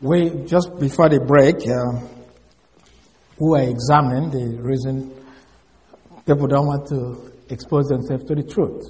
We just before the break, we were examining the reason people don't want to expose themselves to the truth.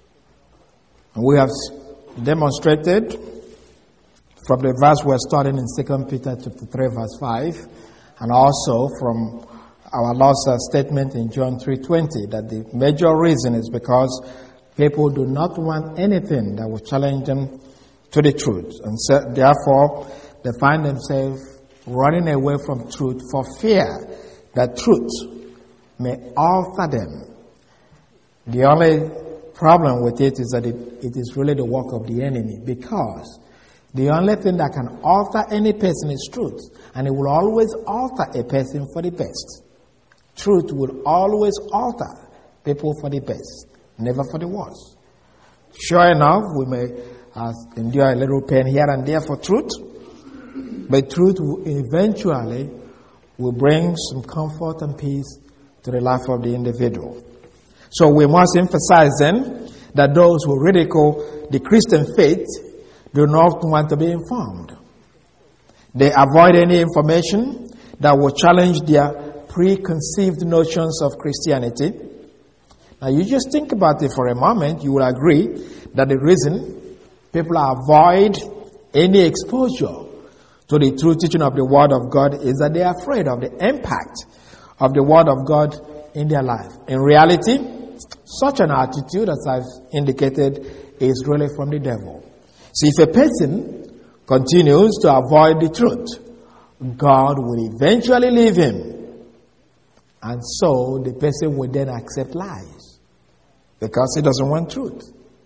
And we have demonstrated from the verse we're studying in 2 Peter chapter 3, verse 5, and also from our Lord's statement in John 3:20, that the major reason is because people do not want anything that will challenge them to the truth. And so, therefore, they find themselves running away from truth for fear that truth may alter them. The only problem with it is that it is really the work of the enemy, because the only thing that can alter any person is truth, and it will always alter a person for the best. Truth will always alter people for the best, never for the worse. Sure enough, we may endure a little pain here and there for truth, but truth will eventually will bring some comfort and peace to the life of the individual. So we must emphasize then that those who ridicule the Christian faith do not want to be informed. They avoid any information that will challenge their preconceived notions of Christianity. Now you just think about it for a moment, you will agree that the reason people avoid any exposure to the true teaching of the Word of God is that they are afraid of the impact of the Word of God in their life. In reality, such an attitude, as I've indicated, is really from the devil. See, if a person continues to avoid the truth, God will eventually leave him. And so the person will then accept lies because he doesn't want truth.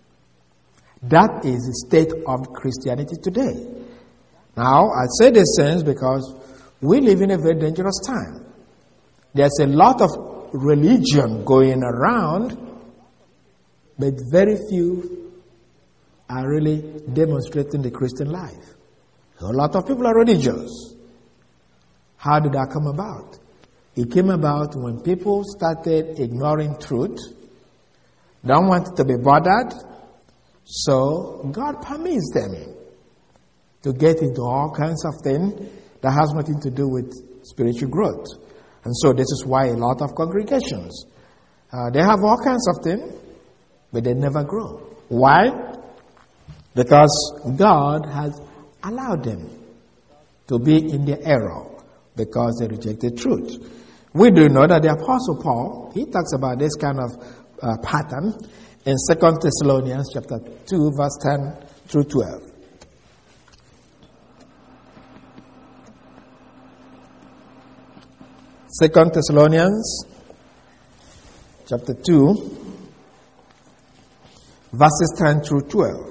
That is the state of Christianity today. Now, I say these things because we live in a very dangerous time. There's a lot of religion going around, but very few are really demonstrating the Christian life. A lot of people are religious. How did that come about? It came about when people started ignoring truth, don't want to be bothered, so God permits them to get into all kinds of things that has nothing to do with spiritual growth. And so this is why a lot of congregations, they have all kinds of things, but they never grow. Why? Because God has allowed them to be in the error because they rejected truth. We do know that the Apostle Paul, he talks about this kind of pattern in 2 Thessalonians chapter 2, verse 10 through 12. 2 Thessalonians chapter 2, verses 10 through 12.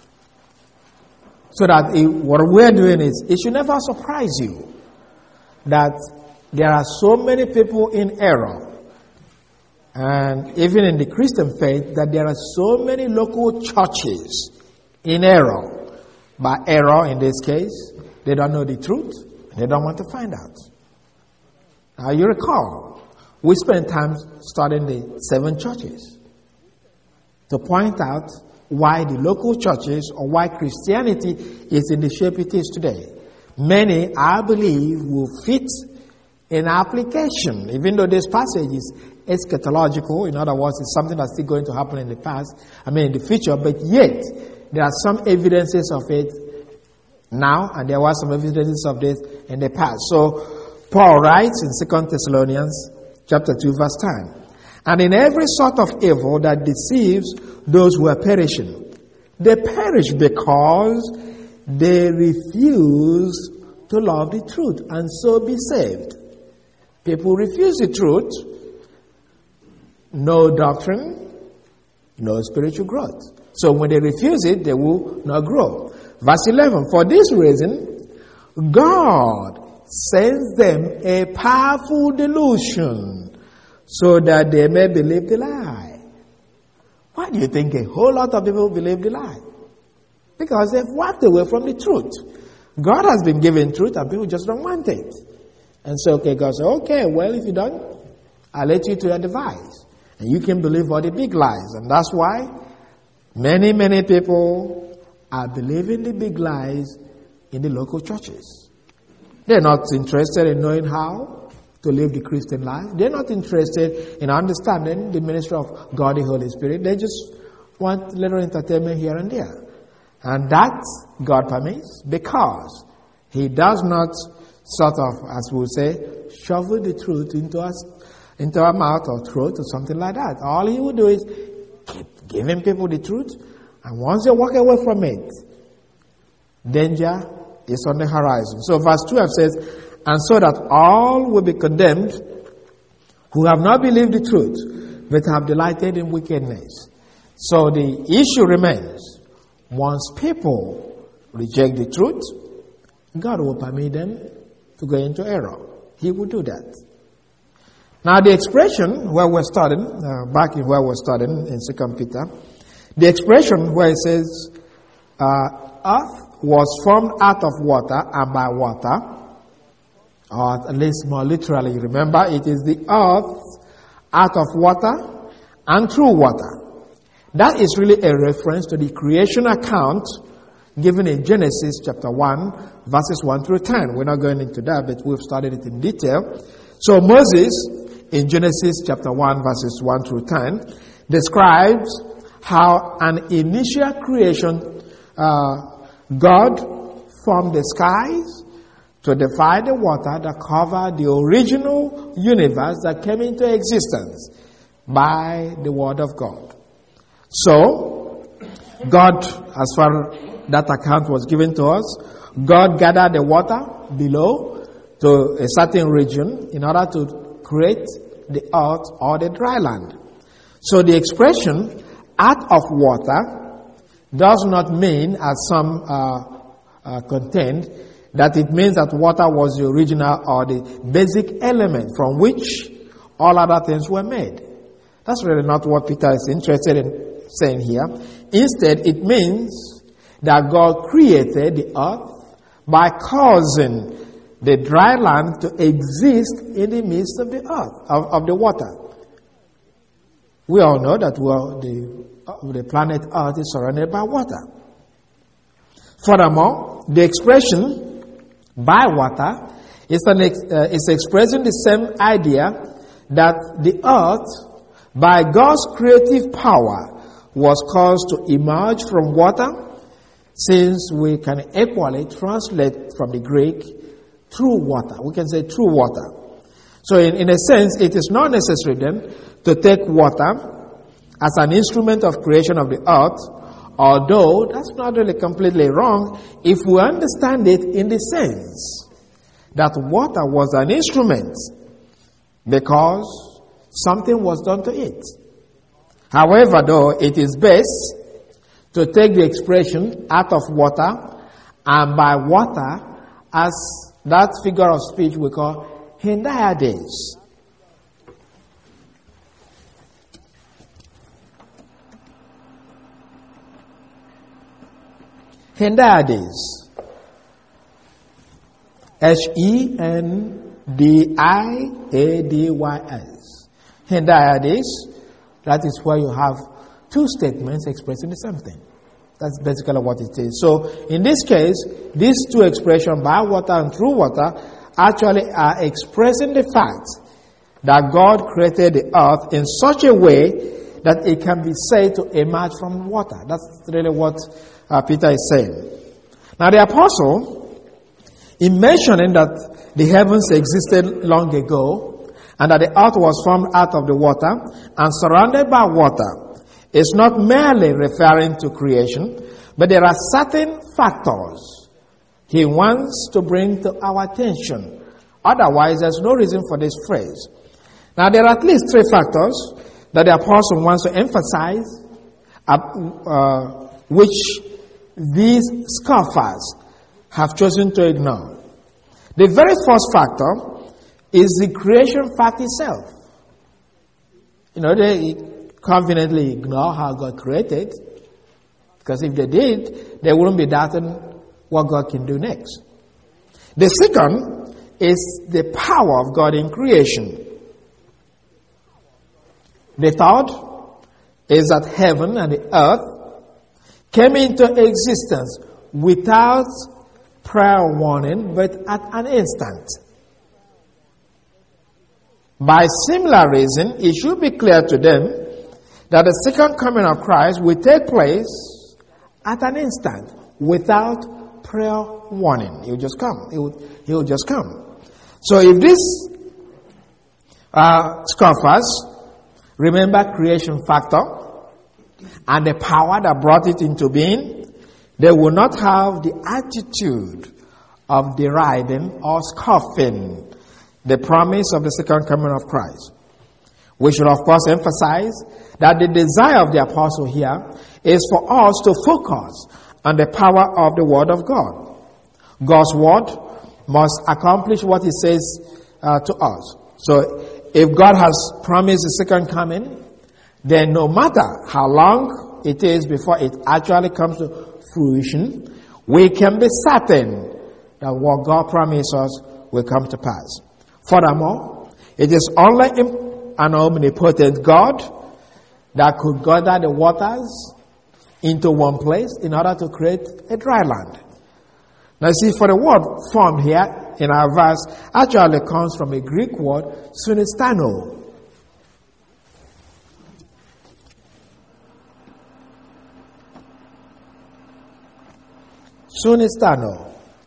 So that what we're doing is, it should never surprise you that there are so many people in error, and even in the Christian faith, that there are so many local churches in error. By error, in this case, they don't know the truth, they don't want to find out. Now you recall, we spent time studying the 7 churches to point out why the local churches, or why Christianity is in the shape it is today. Many, I believe, will fit in application, even though this passage is eschatological. In other words, it's something that's still going to happen in the future, but yet there are some evidences of it now, and there were some evidences of this in the past. So Paul writes in 2 Thessalonians chapter 2, verse 10, "And in every sort of evil that deceives those who are perishing, they perish because they refuse to love the truth and so be saved." People refuse the truth, no doctrine, no spiritual growth. So when they refuse it, they will not grow. Verse 11, "For this reason, God sends them a powerful delusion so that they may believe the lie." Why do you think a whole lot of people believe the lie? Because they've walked away from the truth. God has been given truth and people just don't want it. And so, God says, okay, well, if you don't, I'll let you to your device. And you can believe all the big lies. And that's why many, many people are believing the big lies in the local churches. They're not interested in knowing how to live the Christian life. They're not interested in understanding the ministry of God the Holy Spirit. They just want little entertainment here and there. And that God permits because He does not sort of, as we would say, shovel the truth into our mouth or throat or something like that. All He will do is keep giving people the truth, and once they walk away from it, danger is on the horizon. So verse 12 says, and so that all will be condemned who have not believed the truth, but have delighted in wickedness. So the issue remains, once people reject the truth, God will permit them to go into error. He will do that. Now the expression where we're studying, back in where we're studying in 2 Peter, the expression where it says, earth was formed out of water and by water, or at least more literally, remember, it is the earth out of water and through water. That is really a reference to the creation account given in Genesis chapter 1, verses 1 through 10. We're not going into that, but we've studied it in detail. So Moses, in Genesis chapter 1, verses 1 through 10, describes how an initial creation, God formed the skies to divide the water that covered the original universe that came into existence by the word of God. So, God, as far as that account was given to us, God gathered the water below to a certain region in order to create the earth or the dry land. So the expression out of water does not mean, as some contend, that it means that water was the original or the basic element from which all other things were made. That's really not what Peter is interested in saying here. Instead, it means that God created the earth by causing the dry land to exist in the midst of the earth, of the water. We all know that the planet Earth is surrounded by water. Furthermore, the expression by water is expressing the same idea that the earth, by God's creative power, was caused to emerge from water, since we can equally translate from the Greek through water. We can say through water. So in a sense, it is not necessary then to take water as an instrument of creation of the earth, although that's not really completely wrong if we understand it in the sense that water was an instrument because something was done to it. However, though, it is best to take the expression out of water and by water as that figure of speech we call hendiades. Hendiades. Hendiadys. Hendiades. That is where you have two statements expressing the same thing. That's basically what it is. So, in this case, these two expressions, by water and through water, actually are expressing the fact that God created the earth in such a way that it can be said to emerge from water. That's really what Peter is saying. Now, the apostle, in mentioning that the heavens existed long ago, and that the earth was formed out of the water and surrounded by water, is not merely referring to creation, but there are certain factors he wants to bring to our attention. Otherwise, there's no reason for this phrase. Now, there are at least three factors that the apostle wants to emphasize, which these scoffers have chosen to ignore. The very first factor is the creation fact itself. You know, they conveniently ignore how God created, because if they did, they wouldn't be doubting what God can do next. The second is the power of God in creation. The third is that heaven and the earth came into existence without prayer warning, but at an instant. By similar reason, it should be clear to them that the second coming of Christ will take place at an instant without prayer warning. He will just come. He will just come. So if these scoffers remember creation factor and the power that brought it into being, they will not have the attitude of deriding or scoffing the promise of the second coming of Christ. We should, of course, emphasize that the desire of the apostle here is for us to focus on the power of the Word of God. God's Word must accomplish what He says to us. So, if God has promised the second coming, then no matter how long it is before it actually comes to fruition, we can be certain that what God promised us will come to pass. Furthermore, it is only an omnipotent God that could gather the waters into one place in order to create a dry land. Now see, for the word formed here in our verse actually comes from a Greek word, sunistano. Sunistano.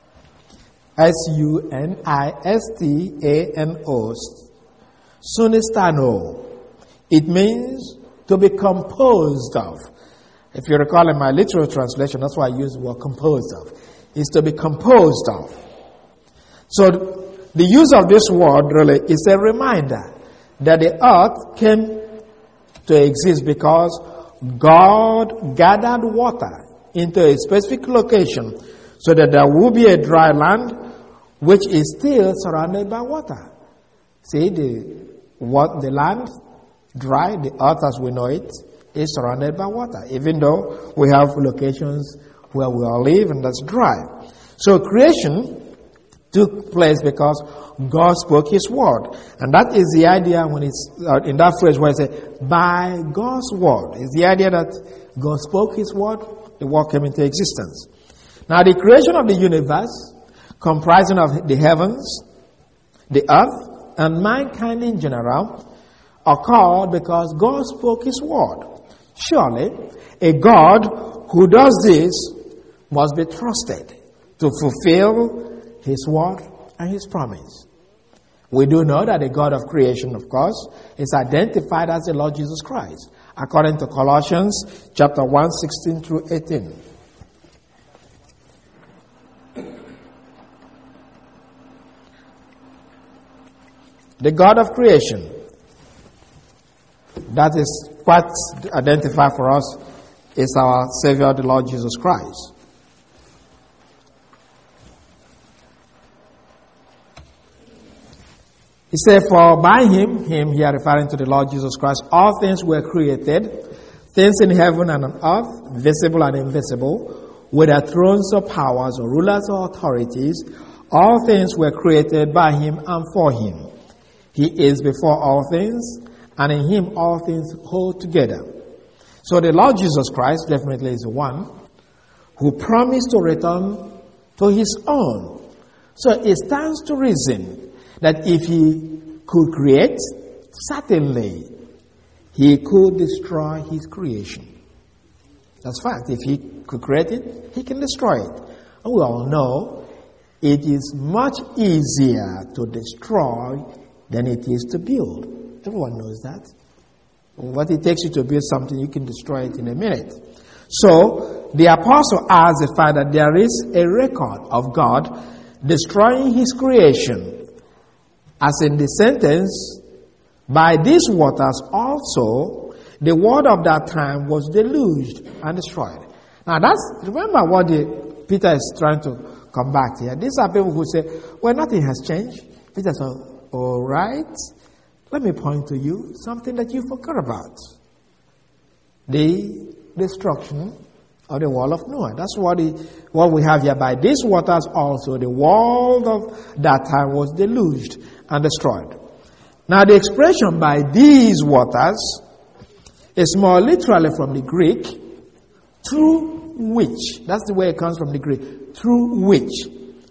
S-U-N-I-S-T-A-N-O. Sunistano. It means to be composed of. If you recall in my literal translation, that's why I use the word composed of. Is to be composed of. So the use of this word really is a reminder that the earth came to exist because God gathered water into a specific location so that there will be a dry land which is still surrounded by water. See, the land dry, the earth as we know it is surrounded by water, even though we have locations where we all live and that's dry. So creation took place because God spoke His word. And that is the idea when it's in that phrase where it says, by God's word. It's the idea that God spoke His word, the word came into existence. Now the creation of the universe, comprising of the heavens, the earth, and mankind in general, occurred because God spoke His word. Surely, a God who does this must be trusted to fulfill His word and His promise. We do know that the God of creation, of course, is identified as the Lord Jesus Christ, according to Colossians chapter 1, 16 through 18. The God of creation, that is what identified for us is our Savior, the Lord Jesus Christ. He said, for by Him here referring to the Lord Jesus Christ, all things were created, things in heaven and on earth, visible and invisible, whether thrones or powers or rulers or authorities, all things were created by Him and for Him. He is before all things, and in Him all things hold together. So the Lord Jesus Christ definitely is the one who promised to return to His own. So it stands to reason that if He could create, certainly He could destroy His creation. That's fact. If He could create it, He can destroy it. And we all know it is much easier to destroy than it is to build. Everyone knows that. What it takes you to build something, you can destroy it in a minute. So, the apostle adds the fact that there is a record of God destroying His creation. As in the sentence, by these waters also, the world of that time was deluged and destroyed. Now remember what Peter is trying to come back here. These are people who say, well, nothing has changed. Peter said, all right, let me point to you something that you forgot about. The destruction of the wall of Noah. That's what we have here. By these waters also, the world of that time was deluged and destroyed. Now the expression by these waters is more literally from the Greek, through which. That's the way it comes from the Greek, through which.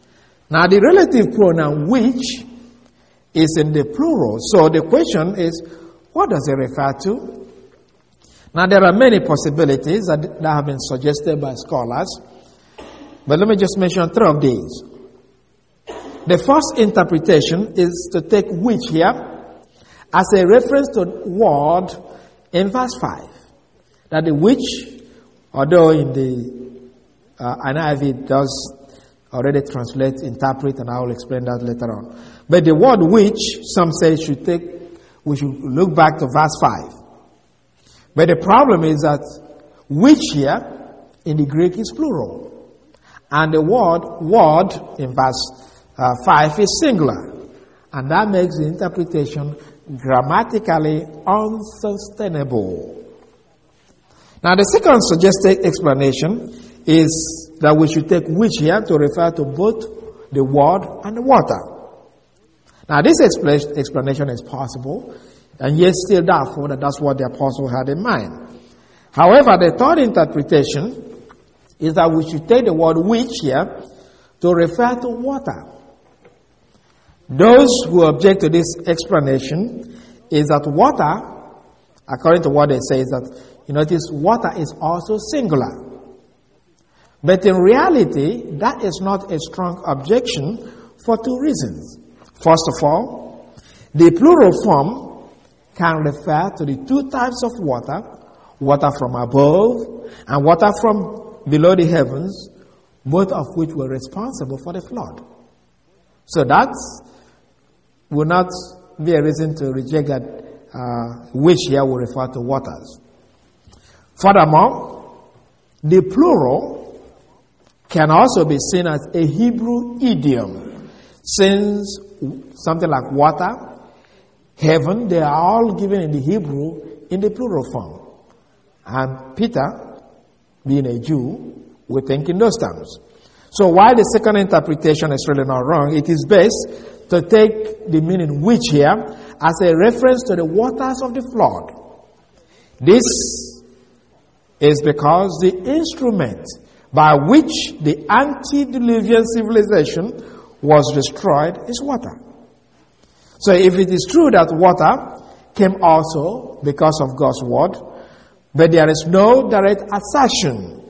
Now, the relative pronoun which is in the plural. So the question is, what does it refer to? Now, there are many possibilities that have been suggested by scholars, but let me just mention 3 of these. The first interpretation is to take which here as a reference to word in verse 5. That the which, although in the NIV does already translate, interpret, and I will explain that later on. But the word which, some say we should look back to verse 5. But the problem is that which here in the Greek is plural. And the word in verse 5 is singular. And that makes the interpretation grammatically unsustainable. Now, the second suggested explanation is that we should take which here to refer to both the word and the water. Now, this explanation is possible, and yet still doubtful that that's what the apostle had in mind. However, the third interpretation is that we should take the word which here to refer to water. Those who object to this explanation is that water, according to what they say, is that, you notice, water is also singular. But in reality, that is not a strong objection for 2 reasons. First of all, the plural form can refer to the 2 types of water, water from above and water from below the heavens, both of which were responsible for the flood. So that will not be a reason to reject that which here will refer to waters. Furthermore, the plural can also be seen as a Hebrew idiom, since something like water, heaven, they are all given in the Hebrew in the plural form. And Peter, being a Jew, would think in those terms. So while the second interpretation is really not wrong, it is best to take the meaning which here as a reference to the waters of the flood. This is because the instrument by which the antediluvian civilization was destroyed is water. So if it is true that water came also because of God's word, but there is no direct assertion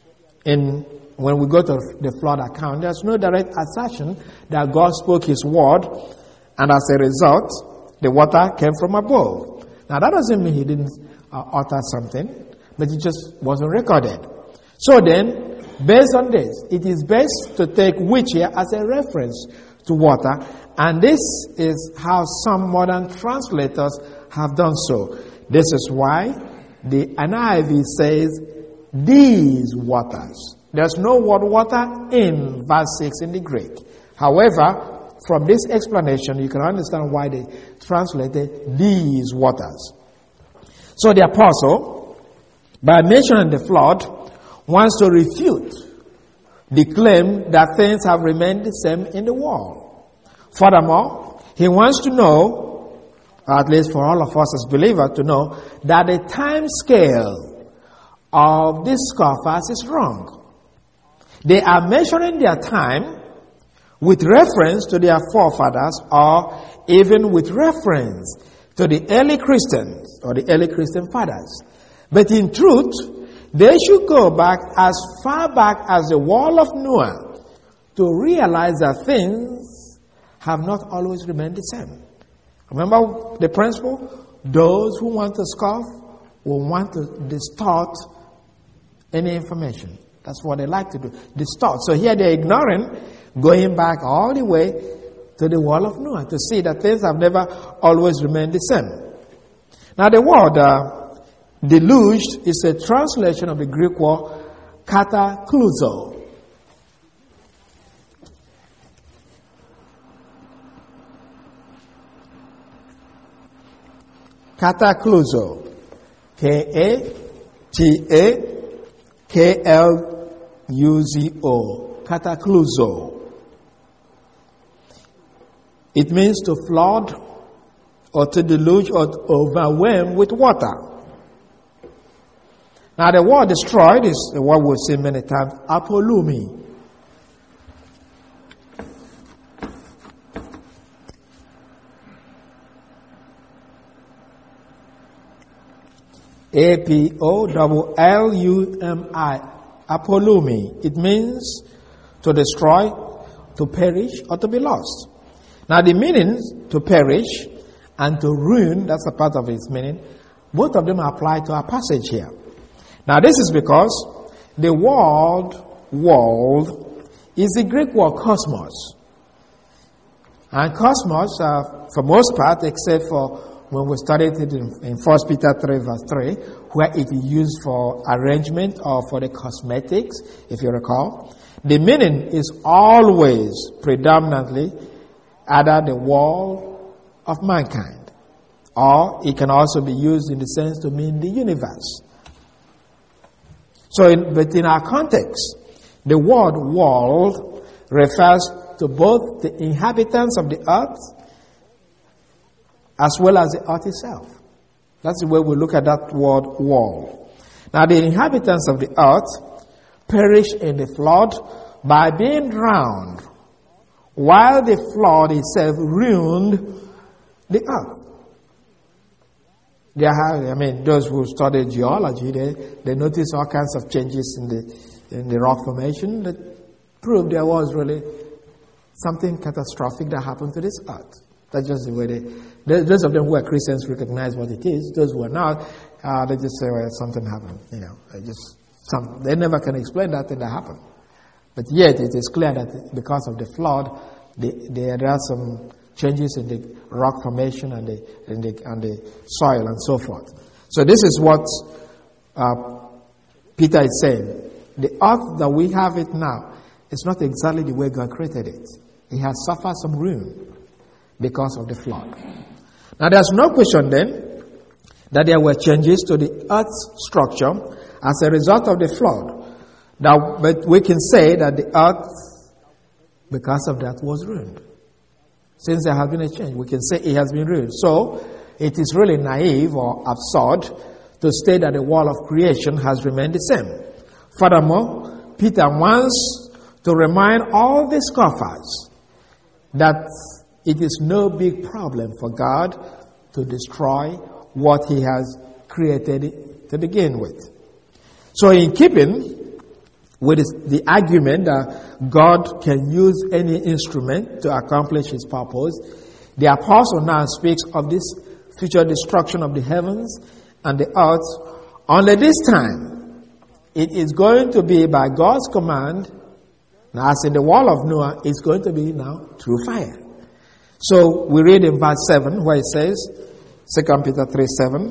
when we go to the flood account, there's no direct assertion that God spoke his word, and as a result, the water came from above. Now that doesn't mean he didn't utter something, but it just wasn't recorded. So then, based on this, it is best to take which here as a reference to water, and this is how some modern translators have done so. This is why the NIV says these waters. There's no word water in verse 6 in the Greek. However, from this explanation, you can understand why they translated these waters. So the apostle, by mentioning the flood, wants to refute the claim that things have remained the same in the world. Furthermore, he wants to know, at least for all of us as believers to know, that the time scale of these scoffers is wrong. They are measuring their time with reference to their forefathers, or even with reference to the early Christians or the early Christian fathers. But in truth, they should go back as far back as the wall of Noah to realize that things have not always remained the same. Remember the principle? Those who want to scoff will want to distort any information. That's what they like to do. Distort. So here they're ignoring going back all the way to the wall of Noah to see that things have never always remained the same. Now the word deluged is a translation of the Greek word katakluzo. Katakluzo. K-A-T-A-K-L-U-Z-O. Katakluzo. It means to flood or to deluge or to overwhelm with water. Now the word destroyed is what we've seen many times, apolumi. A-P-O-L-L-U-M-I. Apolumi. It means to destroy, to perish, or to be lost. Now the meaning to perish and to ruin, that's a part of its meaning. Both of them apply to our passage here. Now this is because the word world is the Greek word cosmos. And cosmos, for most part, except for when we studied it in 1 Peter 3 verse 3, where it is used for arrangement or for the cosmetics, if you recall, the meaning is always predominantly either the world of mankind, or it can also be used in the sense to mean the universe. But in our context, the word world refers to both the inhabitants of the earth as well as the earth itself. That's the way we look at that word world. Now the inhabitants of the earth perished in the flood by being drowned, while the flood itself ruined the earth. Those who study geology, they notice all kinds of changes in the rock formation that prove there was really something catastrophic that happened to this earth. That's just the way those of them who are Christians recognize what it is. Those who are not, they just say, well, something happened. They never can explain that thing that happened. But yet it is clear that because of the flood, there are some changes in the rock formation and the soil and so forth. So this is what Peter is saying. The earth that we have it now is not exactly the way God created it. It has suffered some ruin because of the flood. Now there's no question then that there were changes to the earth's structure as a result of the flood. Now, but we can say that the earth, because of that, was ruined. Since there has been a change, we can say it has been ruined. So, it is really naive or absurd to state that the wall of creation has remained the same. Furthermore, Peter wants to remind all the scoffers that it is no big problem for God to destroy what He has created to begin with. So in keeping with the argument that God can use any instrument to accomplish His purpose, the apostle now speaks of this future destruction of the heavens and the earth. Only this time, it is going to be by God's command. Now, as in the wall of Noah, it's going to be now through fire. So we read in verse 7 where it says, 2 Peter 3:7.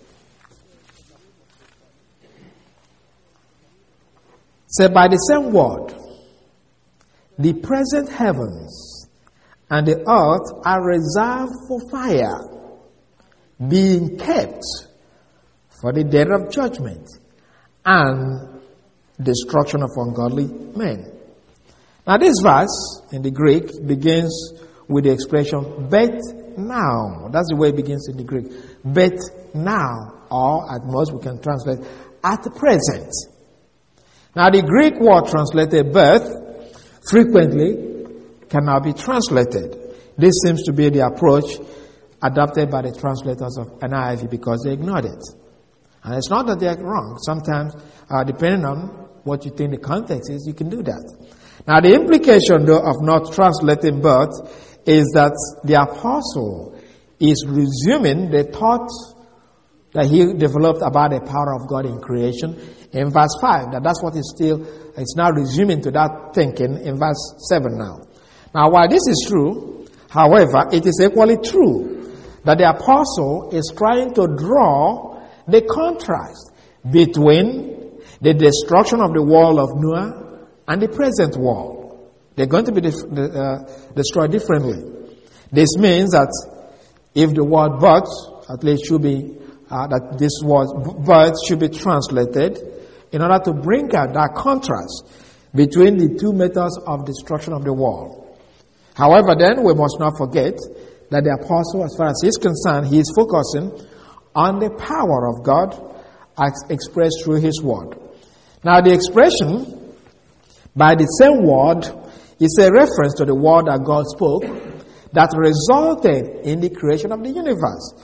Said, by the same word, the present heavens and the earth are reserved for fire, being kept for the day of judgment and destruction of ungodly men. Now this verse in the Greek begins with the expression, bet now. That's the way it begins in the Greek. Bet now, or at most we can translate, at present. Now the Greek word translated birth frequently cannot be translated. This seems to be the approach adopted by the translators of NIV because they ignored it. And it's not that they're wrong. Sometimes, depending on what you think the context is, you can do that. Now the implication though of not translating birth is that the apostle is resuming the thought that he developed about the power of God in creation in verse 5. That's what it's now resuming to that thinking in verse 7 now. Now while this is true, however, it is equally true that the apostle is trying to draw the contrast between the destruction of the wall of Noah and the present wall. They're going to be destroyed differently. This means that if the word birth, at least should be, that this word birth should be translated in order to bring out that contrast between the two methods of destruction of the wall. However, then we must not forget that the apostle, as far as he's concerned, he is focusing on the power of God as expressed through his word. Now the expression, by the same word, is a reference to the word that God spoke that resulted in the creation of the universe.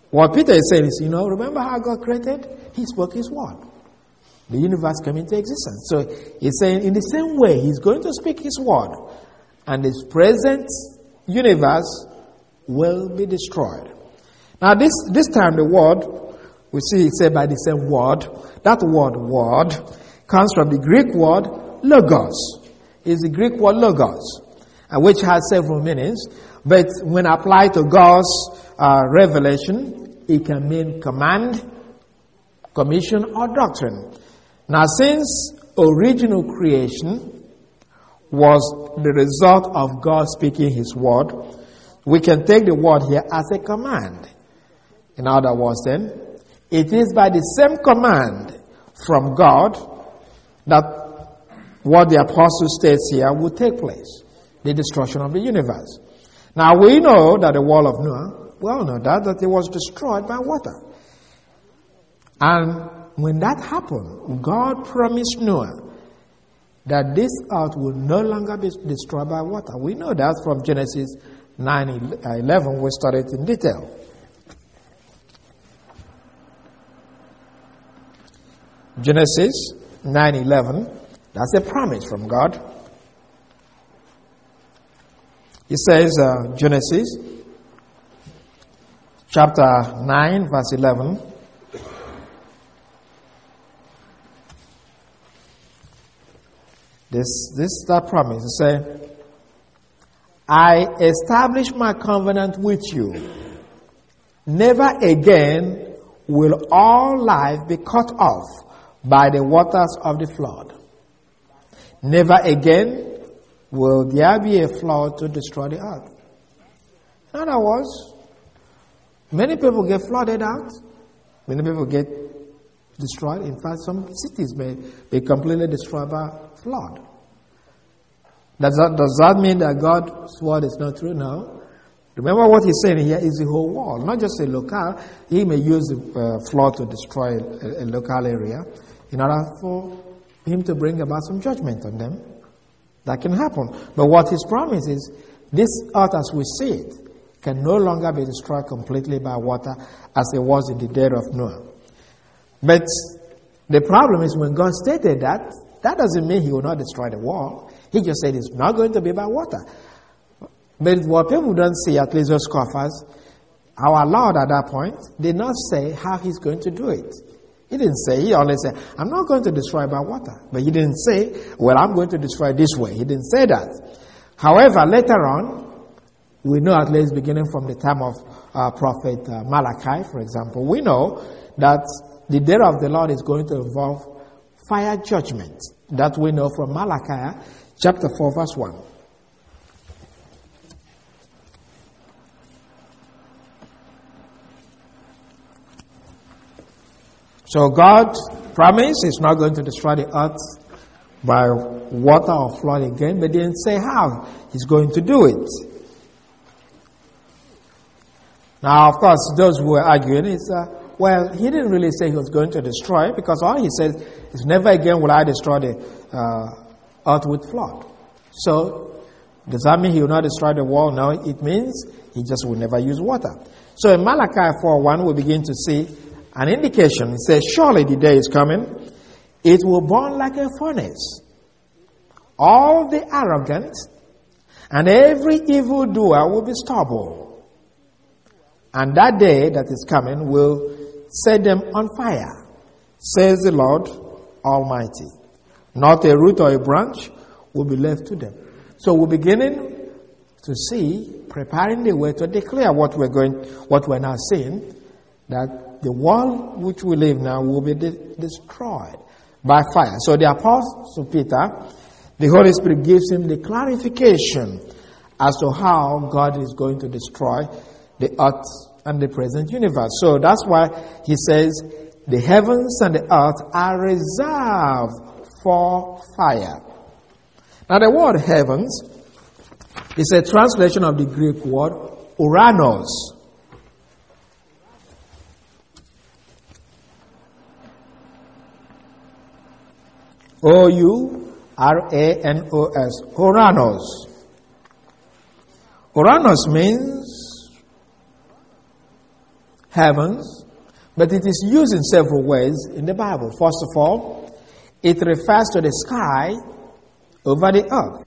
What Peter is saying is, remember how God created? He spoke His word. The universe came into existence. So he's saying in the same way, He's going to speak His word, and His present universe will be destroyed. Now this time the word, we see it said by the same word. That word comes from the Greek word logos. It's the Greek word logos, which has several meanings. But when applied to God's revelation, it can mean command, commission, or doctrine. Now, since original creation was the result of God speaking His word, we can take the word here as a command. In other words, then, it is by the same command from God that what the apostle states here will take place, the destruction of the universe. Now, we know that the wall of Noah, we all know that it was destroyed by water. And when that happened, God promised Noah that this earth will no longer be destroyed by water. We know that from Genesis 9:11, we studied in detail. Genesis 9:11, that's a promise from God. It says, Genesis chapter 9, verse 11. That promise. It says, I establish my covenant with you. Never again will all life be cut off by the waters of the flood. Never again will there be a flood to destroy the earth. In other words, many people get flooded out. Many people get destroyed. In fact, some cities may be completely destroyed by flood. Does that mean that God's word is not true? No. Remember what He's saying here is the whole world, not just a locale. He may use the flood to destroy a local area in order for Him to bring about some judgment on them. That can happen. But what His promise is, this earth as we see it can no longer be destroyed completely by water as it was in the day of Noah. But the problem is when God stated that, that doesn't mean He will not destroy the world. He just said it's not going to be by water. But what people don't see, at least those scoffers, our Lord at that point did not say how He's going to do it. He didn't say, He only said, I'm not going to destroy by water. But He didn't say, well, I'm going to destroy this way. He didn't say that. However, later on, we know at least beginning from the time of Prophet Malachi, for example, we know that the day of the Lord is going to involve fire judgment. That we know from Malachi chapter 4, verse 1. So God promised He's not going to destroy the earth by water or flood again, but didn't say how He's going to do it. Now, of course, those who are arguing is, well, He didn't really say He was going to destroy, because all He says is, never again will I destroy the earth with flood. So, does that mean He will not destroy the world? No, it means He just will never use water. So in Malachi 4:1, we begin to see an indication. It says, surely the day is coming, it will burn like a furnace. All the arrogant and every evildoer will be stubble. And that day that is coming will set them on fire, says the Lord Almighty. Not a root or a branch will be left to them. So we're beginning to see, preparing the way to declare what we're now seeing, that the world which we live now will be destroyed by fire. So the Apostle Peter, the Holy Spirit gives him the clarification as to how God is going to destroy the earth and the present universe. So that's why he says, the heavens and the earth are reserved for fire. Now the word heavens is a translation of the Greek word uranos. O-U-R-A-N-O-S. Uranos. Uranos means heavens, but it is used in several ways in the Bible. First of all, it refers to the sky over the earth.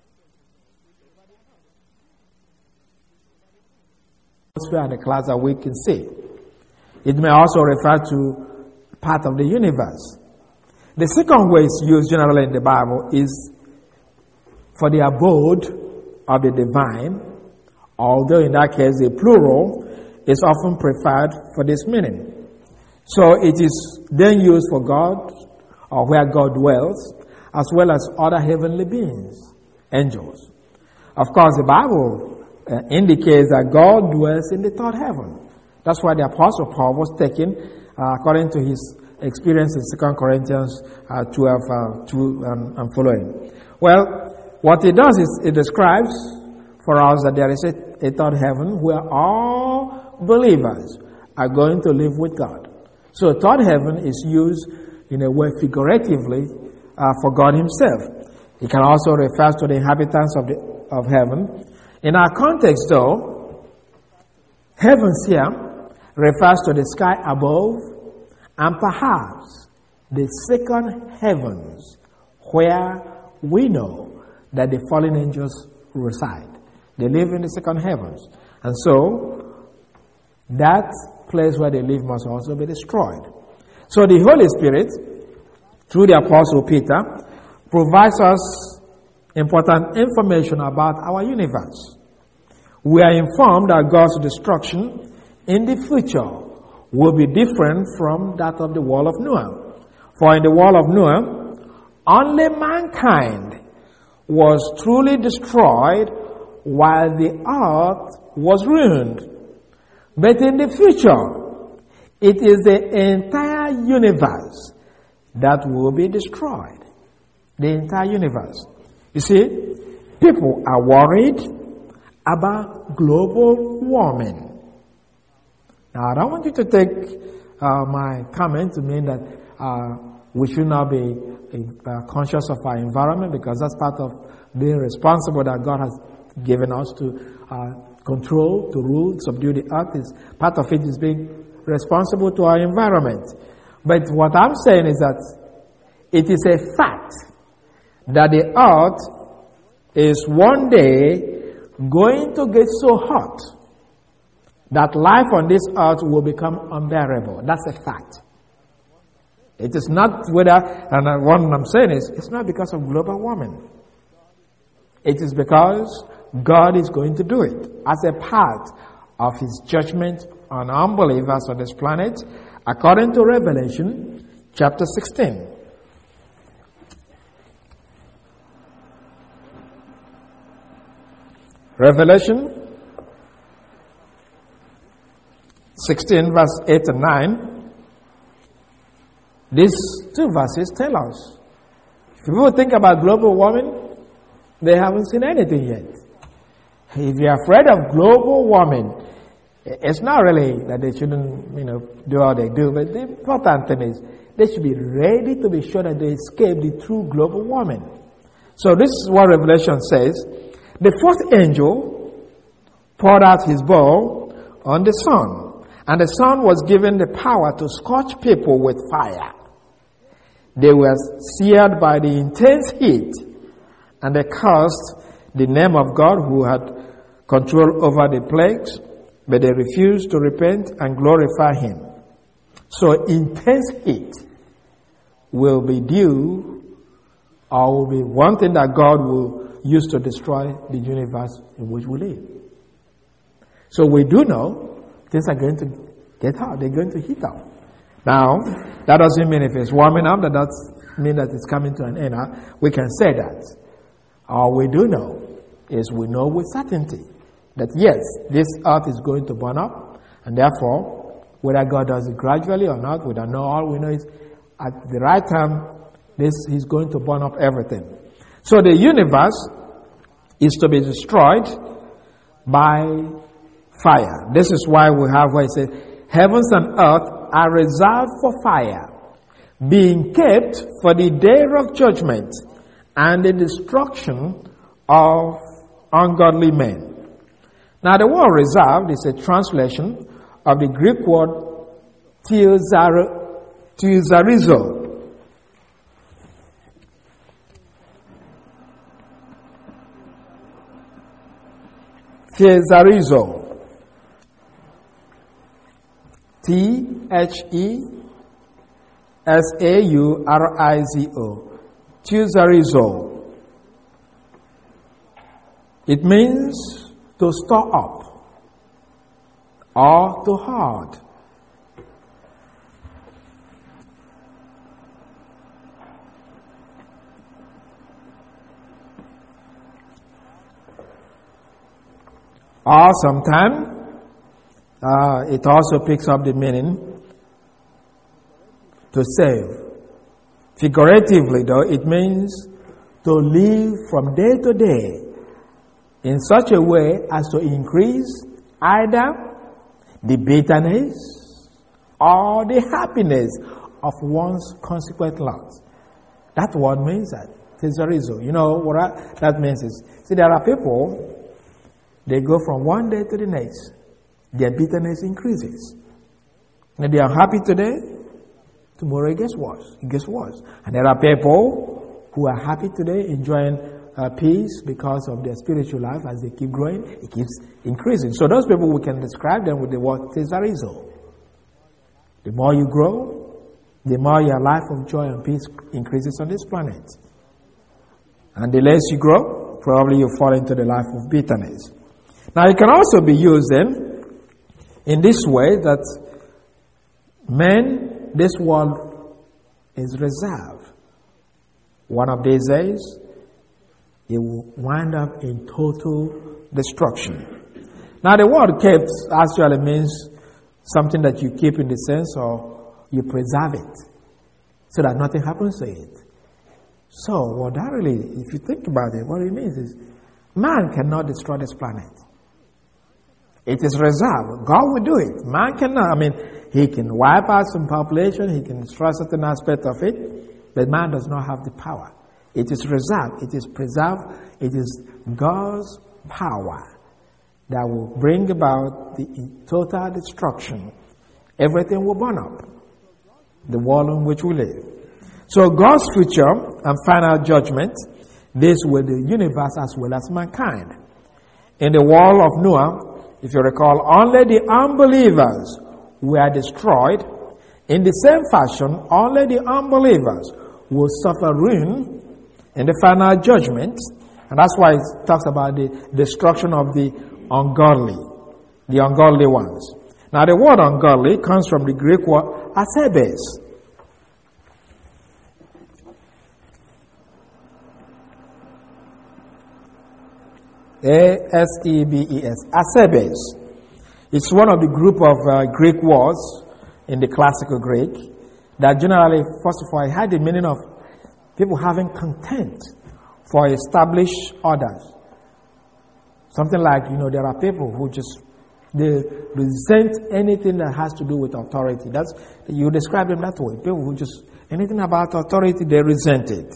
And the clouds that we can see. It may also refer to part of the universe. The second way it's used generally in the Bible is for the abode of the divine, although in that case the plural is often preferred for this meaning. So it is then used for God, or where God dwells, as well as other heavenly beings, angels. Of course, the Bible indicates that God dwells in the third heaven. That's why the Apostle Paul was taken, according to his experience in 2 Corinthians 12, and following. Well, what it does is it describes for us that there is a third heaven where all believers are going to live with God. So third heaven is used in a way figuratively for God himself. It can also refer to the inhabitants of heaven. In our context, though, heavens here refers to the sky above and perhaps the second heavens where we know that the fallen angels reside. They live in the second heavens. And so, that place where they live must also be destroyed. So the Holy Spirit, through the Apostle Peter, provides us important information about our universe. We are informed that God's destruction in the future will be different from that of the world of Noah. For in the world of Noah, only mankind was truly destroyed while the earth was ruined. But in the future, it is the entire universe that will be destroyed. The entire universe. You see, people are worried about global warming. Now, I don't want you to take my comment to mean that we should not be conscious of our environment, because that's part of being responsible that God has given us to control, to rule, subdue the earth. Part of it is being responsible to our environment. But what I'm saying is that it is a fact that the earth is one day going to get so hot that life on this earth will become unbearable. That's a fact. It is not whether, and what I'm saying is, it's not because of global warming. It is because God is going to do it as a part of his judgment on unbelievers on this planet, according to Revelation chapter 16. Revelation 16 verse 8 and 9. These two verses tell us. If people think about global warming, they haven't seen anything yet. If you're afraid of global warming, it's not really that they shouldn't, do what they do, but the important thing is they should be ready to be sure that they escape the true global warming. So this is what Revelation says. The fourth angel poured out his bowl on the sun, and the sun was given the power to scorch people with fire. They were seared by the intense heat, and they cursed the name of God who had control over the plagues, but they refused to repent and glorify him. So intense heat will be due, or will be one thing that God will use to destroy the universe in which we live. So we do know things are going to get hot. They're going to heat up. Now, that doesn't mean if it's warming up, that doesn't mean that it's coming to an end. We can say that. All we do know is we know with certainty that yes, this earth is going to burn up, and therefore, whether God does it gradually or not, we don't know. All we know is at the right time, he's going to burn up everything. So the universe is to be destroyed by fire. This is why we have where it says, heavens and earth are reserved for fire, being kept for the day of judgment and the destruction of ungodly men. Now the word reserved is a translation of the Greek word theosarizo. Theosarizo. Thesaurizo. Theosarizo. It means to store up or to hoard. Or sometimes it also picks up the meaning to save. Figuratively, though, it means to live from day to day in such a way as to increase either the bitterness or the happiness of one's consequent lot. That word means that. Thesaurizo. You know what that means is, see, there are people, they go from one day to the next. Their bitterness increases. And they are happy today, tomorrow it gets worse. It gets worse. And there are people who are happy today, enjoying peace because of their spiritual life. As they keep growing, it keeps increasing. So those people, we can describe them with the word thesaurizo. The more you grow, the more your life of joy and peace increases on this planet. And the less you grow, probably you fall into the life of bitterness. Now, it can also be used then in this way that men, this world is reserved. One of these days, it will wind up in total destruction. Now, the word kept actually means something that you keep in the sense of you preserve it so that nothing happens to it. So, what that really, if you think about it, what it means is man cannot destroy this planet. It is reserved. God will do it. Man cannot. I mean, he can wipe out some population, he can destroy certain aspect of it, but man does not have the power. It is reserved. It is preserved. It is God's power that will bring about the total destruction. Everything will burn up. The world in which we live. So God's future and final judgment, this with the universe as well as mankind. In the world of Noah, if you recall, only the unbelievers were destroyed. In the same fashion, only the unbelievers will suffer ruin in the final judgment. And that's why it talks about the destruction of the ungodly ones. Now, the word ungodly comes from the Greek word asebes. A-S-E-B-E-S. Asebes. It's one of the group of Greek words in the classical Greek that generally, first of all, it had the meaning of people having contempt for established orders. Something like, there are people who they resent anything that has to do with authority. You describe them that way. People who anything about authority, they resent it.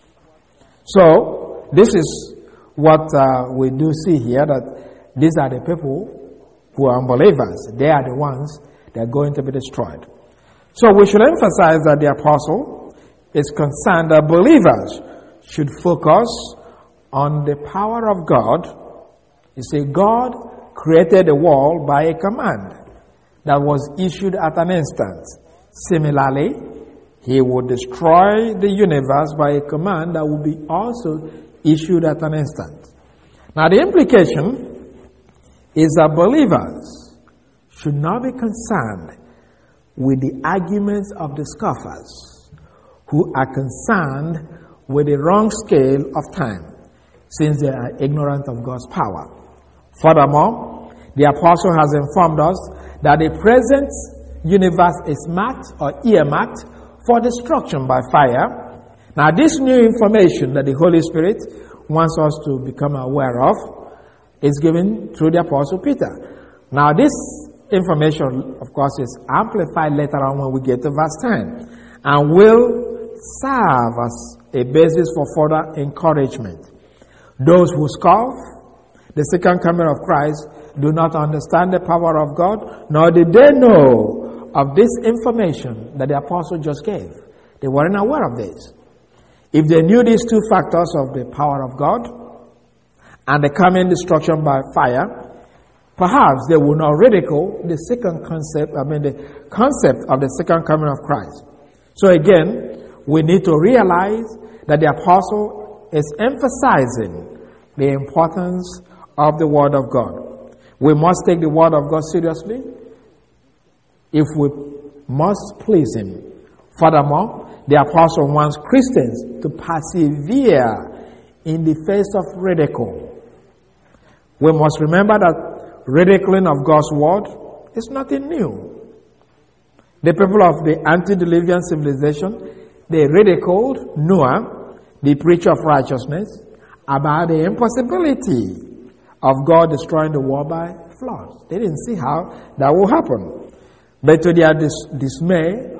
So, this is what we do see here, that these are the people who are unbelievers. They are the ones that are going to be destroyed. So we should emphasize that the apostle is concerned that believers should focus on the power of God. You see, God created the world by a command that was issued at an instant. Similarly, he would destroy the universe by a command that would be also issued at an instant. Now, the implication is that believers should not be concerned with the arguments of the scoffers who are concerned with the wrong scale of time, since they are ignorant of God's power. Furthermore, the apostle has informed us that the present universe is marked or earmarked for destruction by fire. Now, this new information that the Holy Spirit wants us to become aware of is given through the Apostle Peter. Now, this information, of course, is amplified later on when we get to verse 10 and will serve as a basis for further encouragement. Those who scoff the second coming of Christ do not understand the power of God, nor did they know of this information that the apostle just gave. They weren't aware of this. If they knew these two factors of the power of God and the coming destruction by fire, perhaps they would not ridicule the concept of the second coming of Christ. So again, we need to realize that the apostle is emphasizing the importance of the Word of God. We must take the Word of God seriously if we must please Him. Furthermore, the apostle wants Christians to persevere in the face of ridicule. We must remember that ridiculing of God's Word is nothing new. The people of the antediluvian civilization, they ridiculed Noah, the preacher of righteousness, about the impossibility of God destroying the world by floods. They didn't see how that will happen. But to their dismay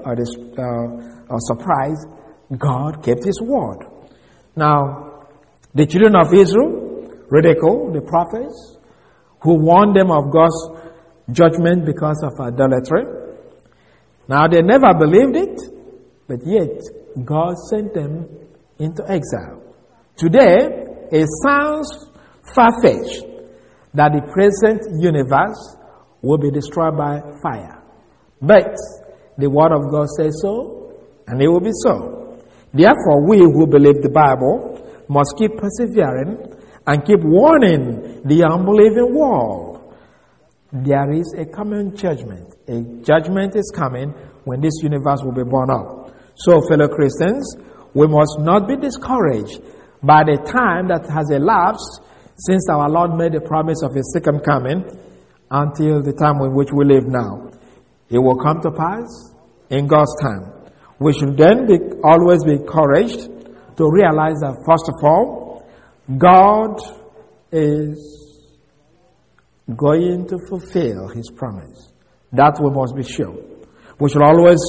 or surprise, God kept His word. Now, the children of Israel ridiculed the prophets who warned them of God's judgment because of idolatry. Now, they never believed it, but yet God sent them into exile. Today, it sounds far-fetched that the present universe will be destroyed by fire. But the Word of God says so, and it will be so. Therefore, we who believe the Bible must keep persevering and keep warning the unbelieving world. There is a coming judgment. A judgment is coming when this universe will be born up. So, fellow Christians, we must not be discouraged by the time that has elapsed since our Lord made the promise of His second coming until the time in which we live now. It will come to pass in God's time. We should then always be encouraged to realize that, first of all, God is going to fulfill His promise. That we must be sure. We should always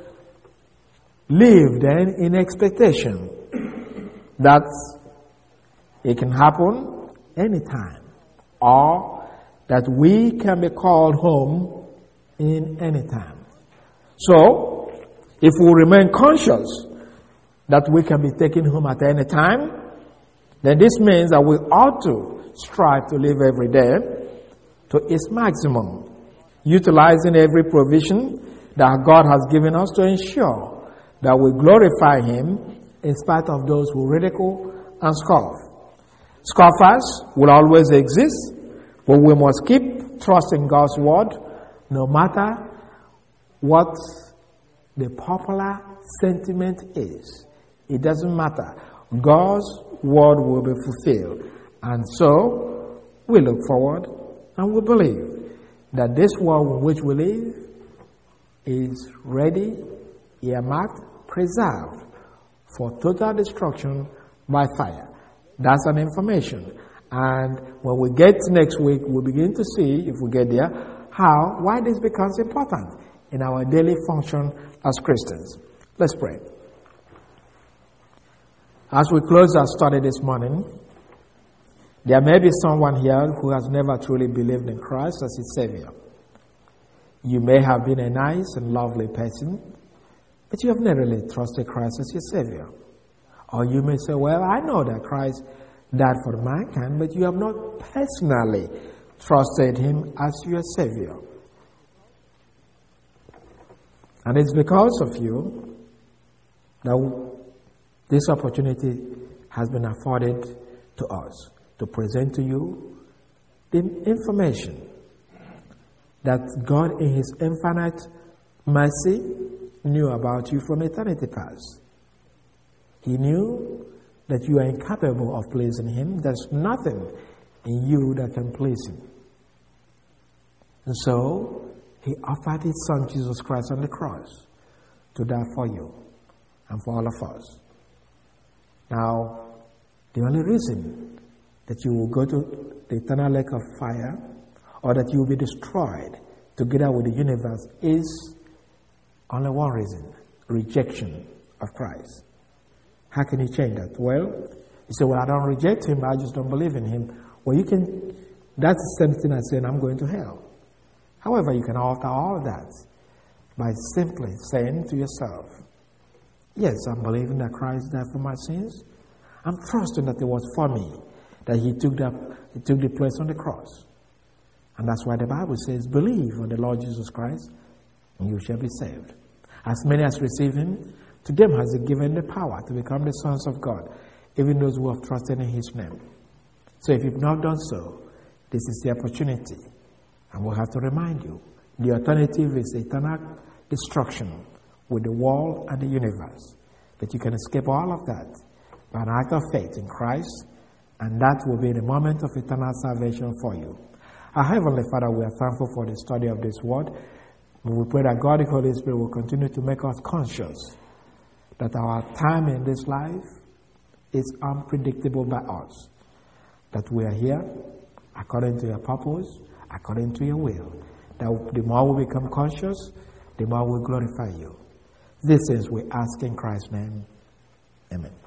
live then in expectation that it can happen anytime, or that we can be called home in any time. So, if we remain conscious that we can be taken home at any time, then this means that we ought to strive to live every day to its maximum, utilizing every provision that God has given us to ensure that we glorify Him in spite of those who ridicule and scoff. Scoffers will always exist, but we must keep trusting God's Word no matter what the popular sentiment is. It doesn't matter. God's Word will be fulfilled. And so, we look forward and we believe that this world in which we live is ready, earmarked, preserved for total destruction by fire. That's an information. And when we get next week, we'll begin to see, if we get there, why this becomes important in our daily function as Christians. Let's pray. As we close our study this morning, there may be someone here who has never truly believed in Christ as his Savior. You may have been a nice and lovely person, but you have never really trusted Christ as your Savior. Or you may say, well, I know that Christ died for mankind, but you have not personally trusted Him as your Savior. And it's because of you that this opportunity has been afforded to us to present to you the information that God in His infinite mercy knew about you from eternity past. He knew that you are incapable of pleasing Him. There's nothing in you that can please Him. And so, He offered His Son, Jesus Christ, on the cross to die for you and for all of us. Now, the only reason that you will go to the eternal lake of fire or that you will be destroyed together with the universe is only one reason: rejection of Christ. How can you change that? Well, you say, well, I don't reject Him, I just don't believe in Him. Well, you can That's the same thing as saying, I'm going to hell. However, you can alter all of that by simply saying to yourself, yes, I'm believing that Christ died for my sins. I'm trusting that it was for me, that He took the place on the cross. And that's why the Bible says, believe on the Lord Jesus Christ, and you shall be saved. As many as receive Him, to them has He given the power to become the sons of God, even those who have trusted in His name. So if you've not done so, this is the opportunity. And we'll have to remind you, the alternative is eternal destruction with the world and the universe. But you can escape all of that by an act of faith in Christ, and that will be the moment of eternal salvation for you. Our Heavenly Father, we are thankful for the study of this word. We pray that God, the Holy Spirit, will continue to make us conscious that our time in this life is unpredictable by us. That we are here according to your purpose, according to your will. That the more we become conscious, the more we glorify you. These things we ask in Christ's name. Amen.